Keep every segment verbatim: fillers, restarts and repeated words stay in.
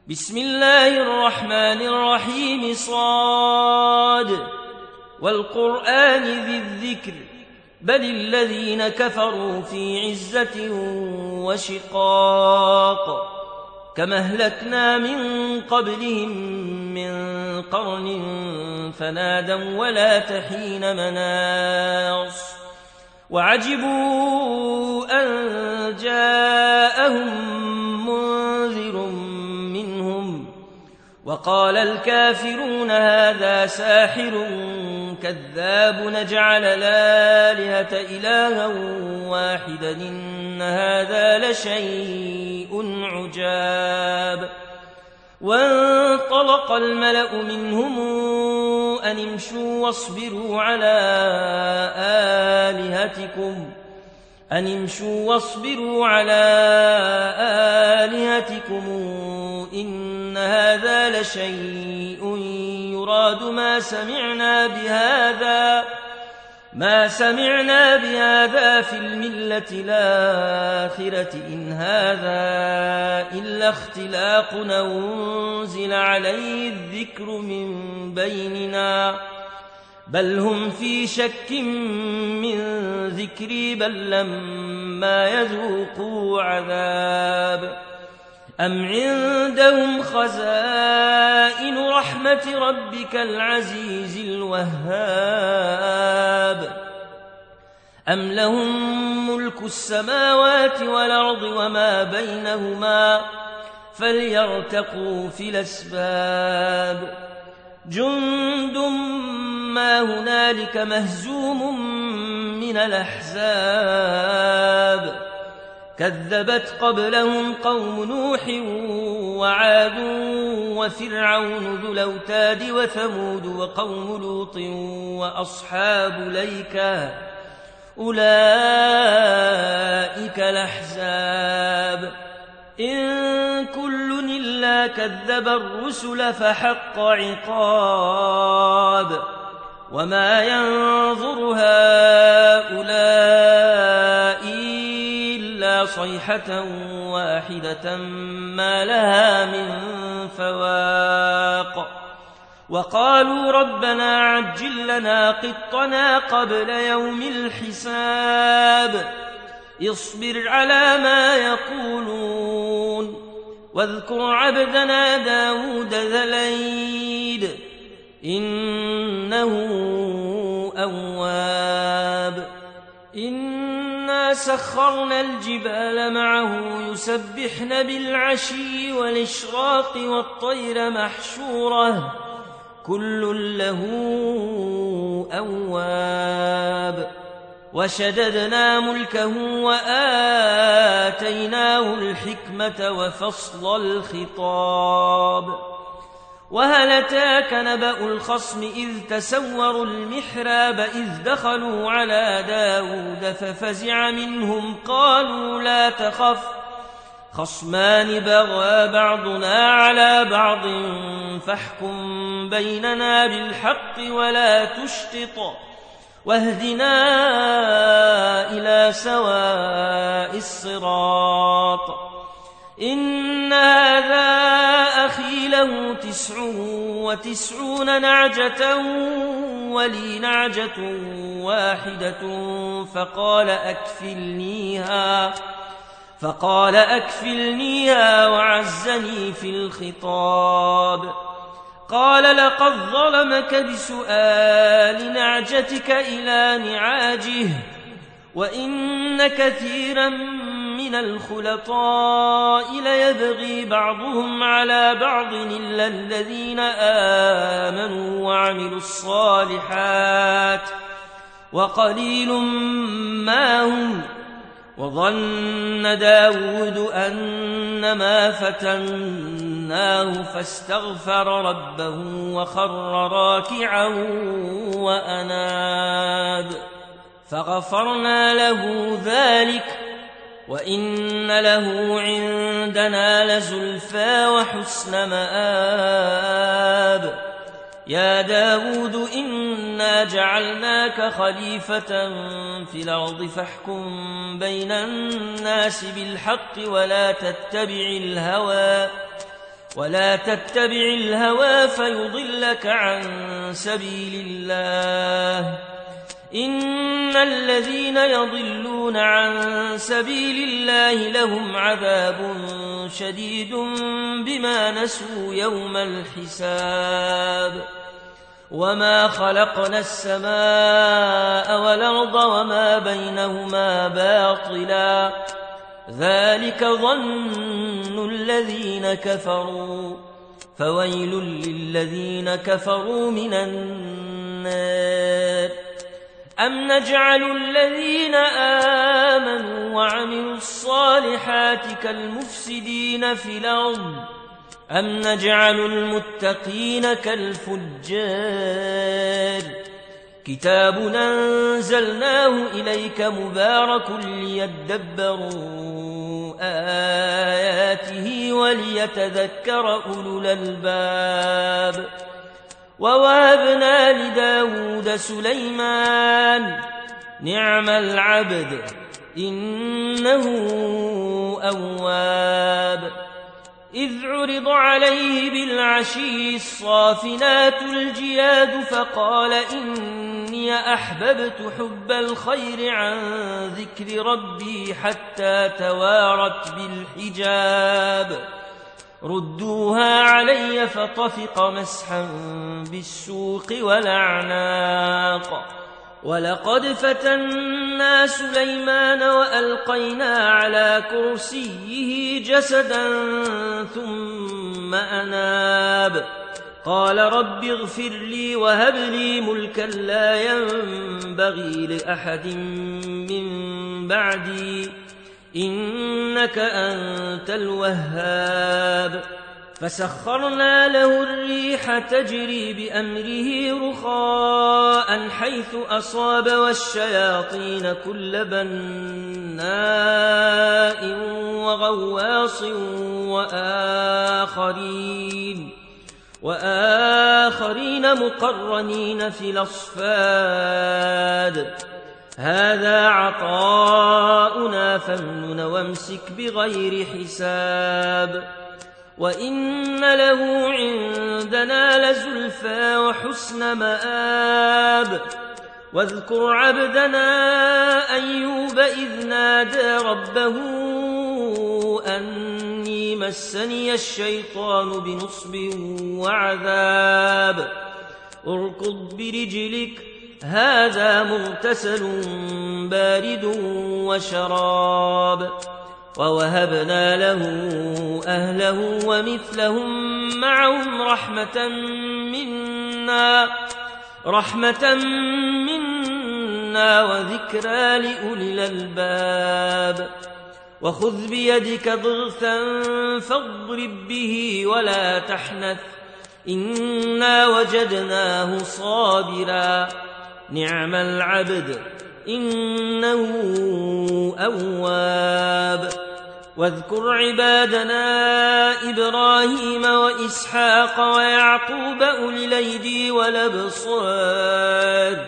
بسم الله الرحمن الرحيم صاد والقرآن ذي الذكر بل الذين كفروا في عزة وشقاق كما أهلكنا من قبلهم من قرن فنادوا ولا تحين مناص وعجبوا أن جاءهم منذر منهم وقال الكافرون هذا ساحر كذاب نجعل الآلهة إلها واحدا إن هذا لشيء عجاب وانطلق الملأ منهم أن امشوا واصبروا على آلهتكم أن امشوا واصبروا على آلهتكم إن هذا لشيء يراد ما سمعنا بهذا ما سمعنا بهذا في الملة الآخرة إن هذا إلا اختلاق أنزل عليه الذكر من بيننا بل هم في شك من ذكري بل لما يذوقوا عذاب أم عندهم خزائن رحمة ربك العزيز الوهاب أم لهم ملك السماوات والأرض وما بينهما فليرتقوا في الأسباب جند ما هنالك مهزوم من الأحزاب كذبت قبلهم قوم نوح وعاد وفرعون ذو الأوتاد وثمود وقوم لوط وأصحاب الأيكة أولئك الأحزاب إن كل إلا كذب الرسل فحق عقاب وما ينظر هؤلاء إلا صيحة واحدة ما لها من فواق وقالوا ربنا عجل لنا قطنا قبل يوم الحساب اصبر على ما يقولون واذكر عبدنا داود ذا الأيد إنه أواب إنا سخرنا الجبال معه يسبحن بالعشي والإشراق والطير محشورة كل له أواب وشددنا ملكه وآتيناه الحكمة وفصل الخطاب وهل أتاك نبأ الخصم إذ تسوروا المحراب إذ دخلوا على داود ففزع منهم قالوا لا تخف خصمان بغى بعضنا على بعض فاحكم بيننا بالحق ولا تشطط واهدنا إلى سواء الصراط إن هذا أخي له تسع وتسعون نعجة ولي نعجة واحدة فقال أكفلنيها فقال أكفلنيها وعزني في الخطاب قال لقد ظلمك بسؤال نعجتك إلى نعاجه وإن كثيرا من الخلطاء ليبغي بعضهم على بعض إلا الذين آمنوا وعملوا الصالحات وقليل ما هم وظن داود أنما فتناه فاستغفر ربه وخر راكعا وأناب فغفرنا له ذلك وإن له عندنا لزلفى وحسن مآب يا داود إنا جعلناك خليفة في الأرض فاحكم بين الناس بالحق ولا تتبع الهوى ولا تتبع الهوى فيضلك عن سبيل الله إن الذين يضلون عن سبيل الله لهم عذاب شديد بما نسوا يوم الحساب وما خلقنا السماء والأرض وما بينهما باطلا ذلك ظن الذين كفروا فويل للذين كفروا من النار أم نجعل الذين آمنوا وعملوا الصالحات كالمفسدين في الأرض أم نجعل المتقين كالفجار كتاب أنزلناه إليك مبارك ليدبروا آياته وليتذكر أولو الألباب ووهبنا لداود سليمان نعم العبد إنه أواب إذ عرض عليه بالعشي الصافنات الجياد فقال إني أحببت حب الخير عن ذكر ربي حتى توارت بالحجاب ردوها علي فطفق مسحا بالسوق والأعناق ولقد فتنا سليمان وألقينا على كرسيه جسدا ثم أناب قال رب اغفر لي وهب لي ملكا لا ينبغي لأحد من بعدي إنك أنت الوهاب فسخرنا له الريح تجري بأمره رخاء حيث أصاب والشياطين كل بناء وغواص وآخرين وآخرين مقرنين في الأصفاد هذا عطاؤنا فامنن وامسك بغير حساب وإن له عندنا لزلفى وحسن مآب واذكر عبدنا أيوب إذ نادى ربه أني مسني الشيطان بنصب وعذاب اركض برجلك هذا مغتسل بارد وشراب ووهبنا له أهله ومثلهم معهم رحمة منا رحمة منا وذكرى لأولي الألباب وخذ بيدك ضغثا فاضرب به ولا تحنث إنا وجدناه صابرا نعم العبد إنه أواب واذكر عبادنا إبراهيم وإسحاق ويعقوب أولي الأيدي والأبصار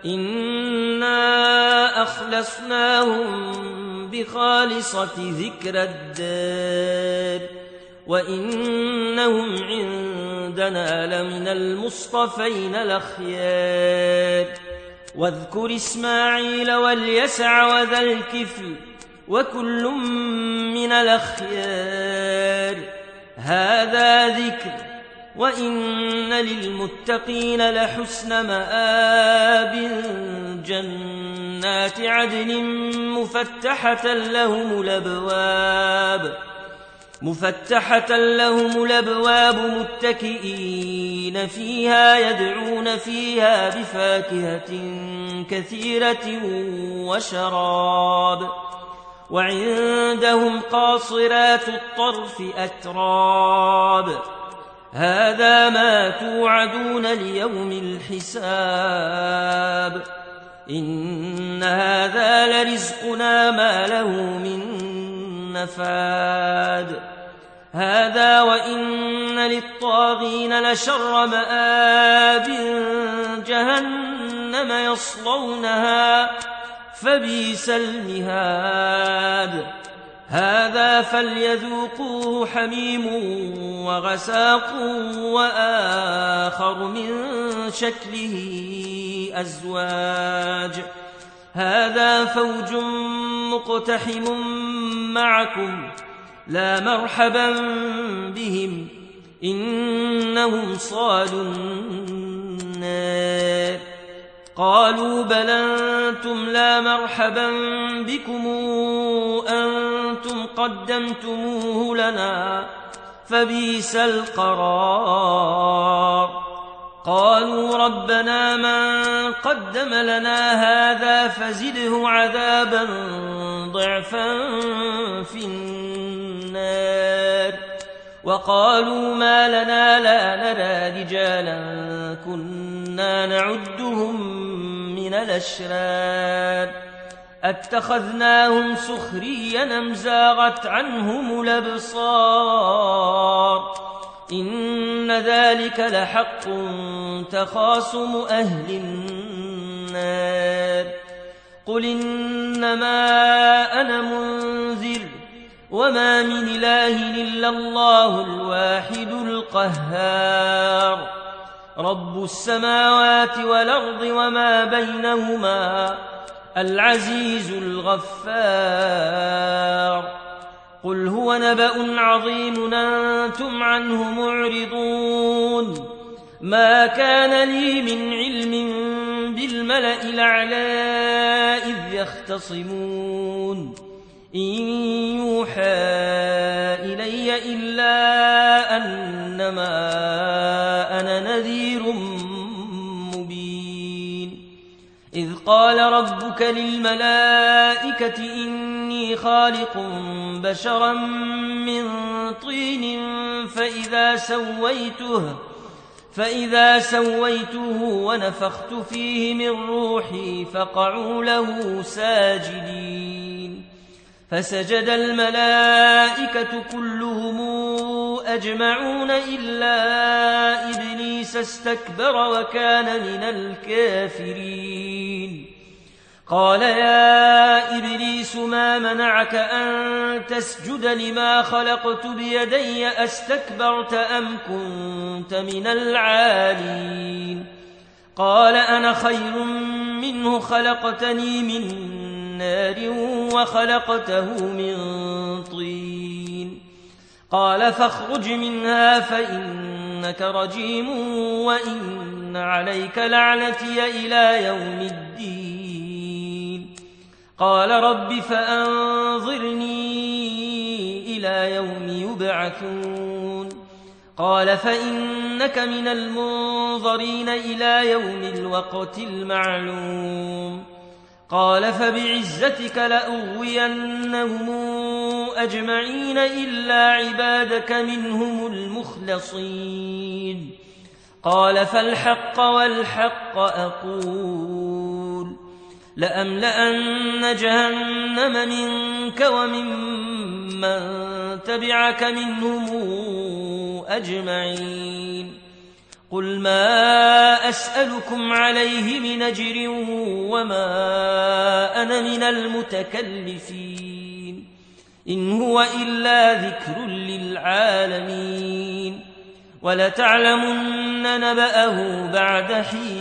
إنا أخلصناهم بخالصة ذكر الدار وإنهم عندنا لمن المصطفين الأخيار واذكر إسماعيل واليسع وذا الكفل وكل من الأخيار هذا ذكر وإن للمتقين لحسن مآب جنات عدن مفتحة لهم الأبواب مفتحة لهم الأبواب متكئين فيها يدعون فيها بفاكهة كثيرة وشراب وعندهم قاصرات الطرف أتراب هذا ما توعدون ليوم الحساب إن هذا لرزقنا ما له من نفاد هذا وإن للطاغين لشر مآب جهنم يصلونها فبئس المهاد هذا فليذوقوه حميم وغساق وآخر من شكله أزواج هذا فوج مقتحم معكم لا مرحبا بهم إنهم صالوا النار قالوا بل أنتم لا مرحبا بكم أنتم قدمتموه لنا فبئس القرار قالوا ربنا من قدم لنا هذا فزده عذابا ضعفا في النار وقالوا ما لنا لا نرى رجالا كنا نعدهم من الأشرار أتخذناهم سخريا أم زاغت عنهم الأبصار إن ذلك لحق تخاصم أهل النار قل إنما أنا منذر وما من إله إلا الله الواحد القهار رب السماوات والأرض وما بينهما العزيز الغفار قل هو نبأ عظيم أنتم عنه معرضون ما كان لي من علم بالملأ الأعلى إذ يختصمون إن يوحى إلي إلا أنما أنا نذير مبين إذ قال ربك للملائكة إني خالق بشرا من طين فإذا سويته فإذا سويته ونفخت فيه من روحي فقعوا له ساجدين فسجد الملائكة كلهم أجمعون إلا إبليس استكبر وكان من الكافرين قال يا إبليس ما منعك أن تسجد لما خلقت بيدي أستكبرت أم كنت من العالين قال أنا خير منه خلقتني من نار وخلقته من طين قال فاخرج منها فإنك رجيم وإن عليك لعنتي إلى يوم الدين قال رب فأنظرني إلى يوم يبعثون قال فإنك من المنظرين إلى يوم الوقت المعلوم قال فبعزتك لأغوينهم أجمعين إلا عبادك منهم المخلصين قال فالحق والحق أقول لأملأن جهنم منك وممن تبعك منهم أجمعين قل ما أسألكم عليه من أجر وما أنا من المتكلفين إن هو إلا ذكر للعالمين ولتعلمن نبأه بعد حين